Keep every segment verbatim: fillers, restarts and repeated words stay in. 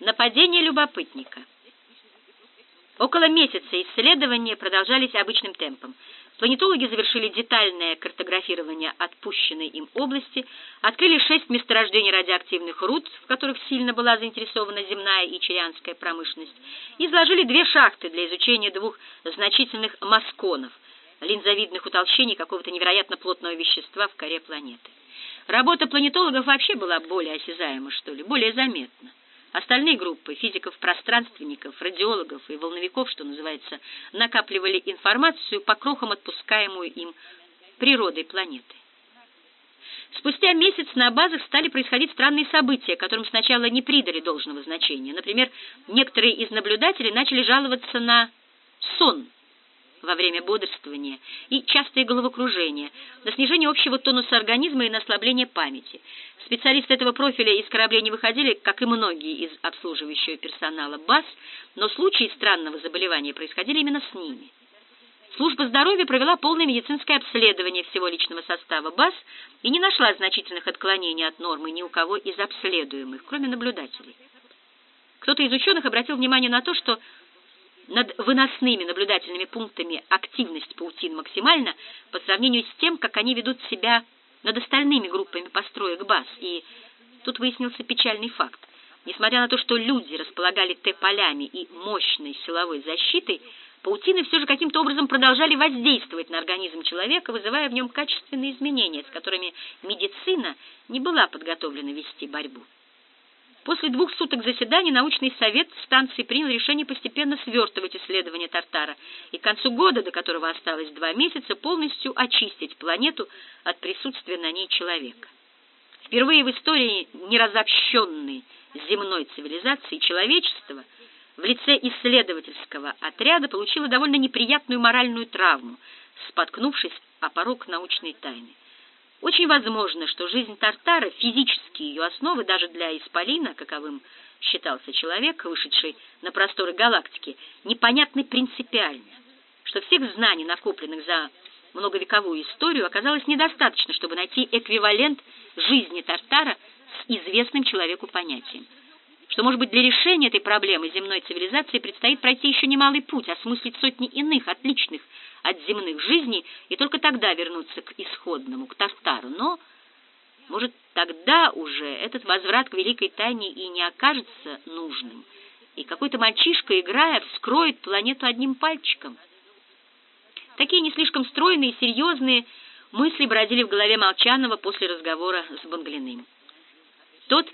Нападение любопытника. Около месяца исследования продолжались обычным темпом. Планетологи завершили детальное картографирование отпущенной им области, открыли шесть месторождений радиоактивных руд, в которых сильно была заинтересована земная и чаянская промышленность, и изложили две шахты для изучения двух значительных масконов, линзовидных утолщений какого-то невероятно плотного вещества в коре планеты. Работа планетологов вообще была более осязаема, что ли, более заметна. Остальные группы физиков-пространственников, радиологов и волновиков, что называется, накапливали информацию по крохам, отпускаемую им природой планеты. Спустя месяц на базах стали происходить странные события, которым сначала не придали должного значения. Например, некоторые из наблюдателей начали жаловаться на сон во время бодрствования и частые головокружения, на снижение общего тонуса организма и на ослабление памяти. Специалисты этого профиля из кораблей не выходили, как и многие из обслуживающего персонала баз, но случаи странного заболевания происходили именно с ними. Служба здоровья провела полное медицинское обследование всего личного состава баз и не нашла значительных отклонений от нормы ни у кого из обследуемых, кроме наблюдателей. Кто-то из ученых обратил внимание на то, что над выносными наблюдательными пунктами активность паутин максимальна по сравнению с тем, как они ведут себя над остальными группами построек баз, и тут выяснился печальный факт. Несмотря на то, что люди располагали Т-полями и мощной силовой защитой, паутины все же каким-то образом продолжали воздействовать на организм человека, вызывая в нем качественные изменения, с которыми медицина не была подготовлена вести борьбу. После двух суток заседаний научный совет станции принял решение постепенно свертывать исследования Тартара и к концу года, до которого осталось два месяца, полностью очистить планету от присутствия на ней человека. Впервые в истории неразобщенной земной цивилизации человечество в лице исследовательского отряда получило довольно неприятную моральную травму, споткнувшись о порог научной тайны. Очень возможно, что жизнь Тартара, физические ее основы даже для исполина, каковым считался человек, вышедший на просторы галактики, непонятны принципиально, что всех знаний, накопленных за многовековую историю, оказалось недостаточно, чтобы найти эквивалент жизни Тартара с известным человеку понятием. Что, может быть, для решения этой проблемы земной цивилизации предстоит пройти еще немалый путь, осмыслить сотни иных, отличных от земных жизней, и только тогда вернуться к исходному, к Тартару. Но, может, тогда уже этот возврат к великой тайне и не окажется нужным, и какой-то мальчишка, играя, вскроет планету одним пальчиком. Такие не слишком стройные и серьезные мысли бродили в голове Молчанова после разговора с Банглиным. Тот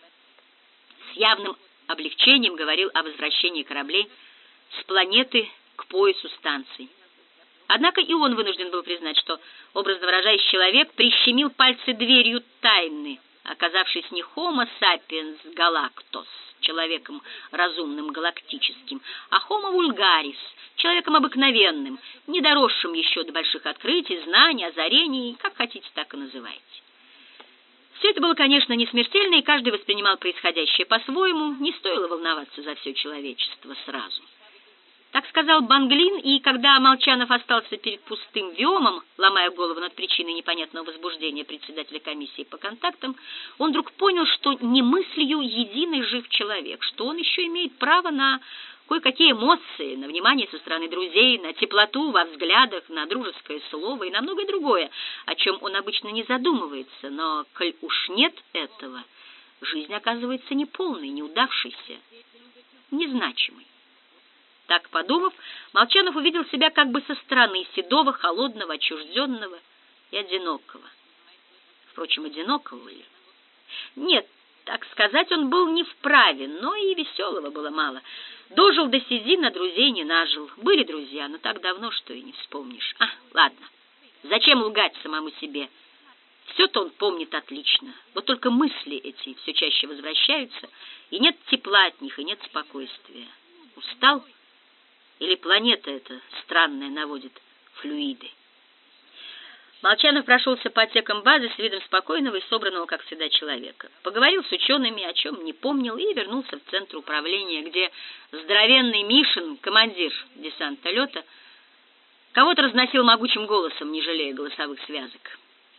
с явным облегчением говорил о возвращении кораблей с планеты к поясу станций. Однако и он вынужден был признать, что, образно выражаясь, человек прищемил пальцы дверью тайны, оказавшись не Homo sapiens galactos, человеком разумным галактическим, а Homo vulgaris, человеком обыкновенным, не доросшим еще до больших открытий, знаний, озарений, как хотите, так и называйте. Все это было, конечно, не смертельно, и каждый воспринимал происходящее по-своему, не стоило волноваться за все человечество сразу. Так сказал Банглин, и когда Молчанов остался перед пустым виомом, ломая голову над причиной непонятного возбуждения председателя комиссии по контактам, он вдруг понял, что не мыслью единый жив человек, что он еще имеет право на кое-какие эмоции, на внимание со стороны друзей, на теплоту во взглядах, на дружеское слово и на многое другое, о чем он обычно не задумывается, но, коль уж нет этого, жизнь оказывается неполной, неудавшейся, незначимой. Так подумав, Молчанов увидел себя как бы со стороны, седого, холодного, отчужденного и одинокого. Впрочем, одинокого ли? Нет, так сказать, он был не вправе, но и веселого было мало. Дожил до седин, друзей не нажил. Были друзья, но так давно, что и не вспомнишь. А, ладно, зачем лгать самому себе? Все-то он помнит отлично. Вот только мысли эти все чаще возвращаются, и нет тепла от них, и нет спокойствия. Устал? Или планета эта странная наводит флюиды? Молчанов прошелся по отсекам базы с видом спокойного и собранного, как всегда, человека. Поговорил с учеными, о чем не помнил, и вернулся в центр управления, где здоровенный Мишин, командир десантолета, кого-то разносил могучим голосом, не жалея голосовых связок.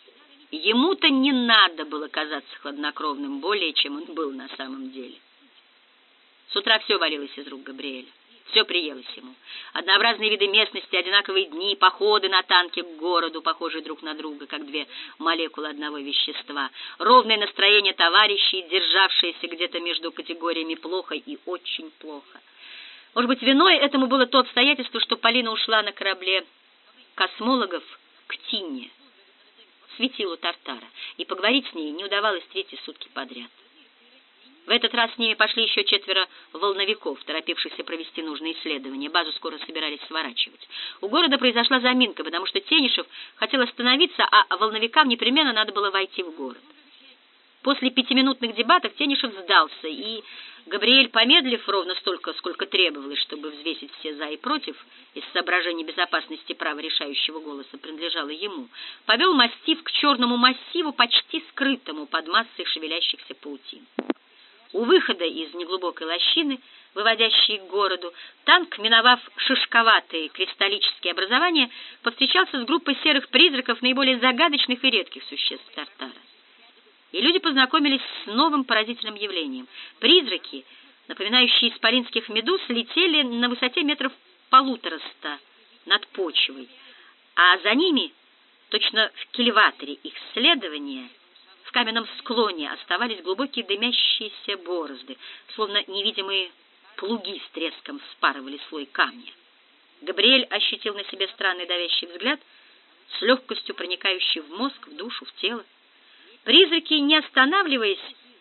Ему-то не надо было казаться хладнокровным более, чем он был на самом деле. С утра все валилось из рук Габриэля. Все приелось ему. Однообразные виды местности, одинаковые дни, походы на танке к городу, похожие друг на друга, как две молекулы одного вещества, ровное настроение товарищей, державшееся где-то между категориями плохо и очень плохо. Может быть, виной этому было то обстоятельство, что Полина ушла на корабле космологов к Тине, светилу Тартара, и поговорить с ней не удавалось третьи сутки подряд. В этот раз с ними пошли еще четверо волновиков, торопившихся провести нужные исследования. Базу скоро собирались сворачивать. У города произошла заминка, потому что Тенишев хотел остановиться, а волновикам непременно надо было войти в город. После пятиминутных дебатов Тенишев сдался, и Габриэль, помедлив ровно столько, сколько требовалось, чтобы взвесить все «за» и «против», из соображений безопасности право решающего голоса принадлежало ему, повел мастиф к черному массиву, почти скрытому под массой шевелящихся паутин. У выхода из неглубокой лощины, выводящей к городу, танк, миновав шишковатые кристаллические образования, повстречался с группой серых призраков, наиболее загадочных и редких существ Тартара. И люди познакомились с новым поразительным явлением. Призраки, напоминающие исполинских медуз, летели на высоте метров полутораста над почвой, а за ними, точно в кильваторе их следования, в каменном склоне оставались глубокие дымящиеся борозды, словно невидимые плуги с треском вспарывали слой камня. Габриэль ощутил на себе странный давящий взгляд, с легкостью проникающий в мозг, в душу, в тело. Призраки, не останавливаясь,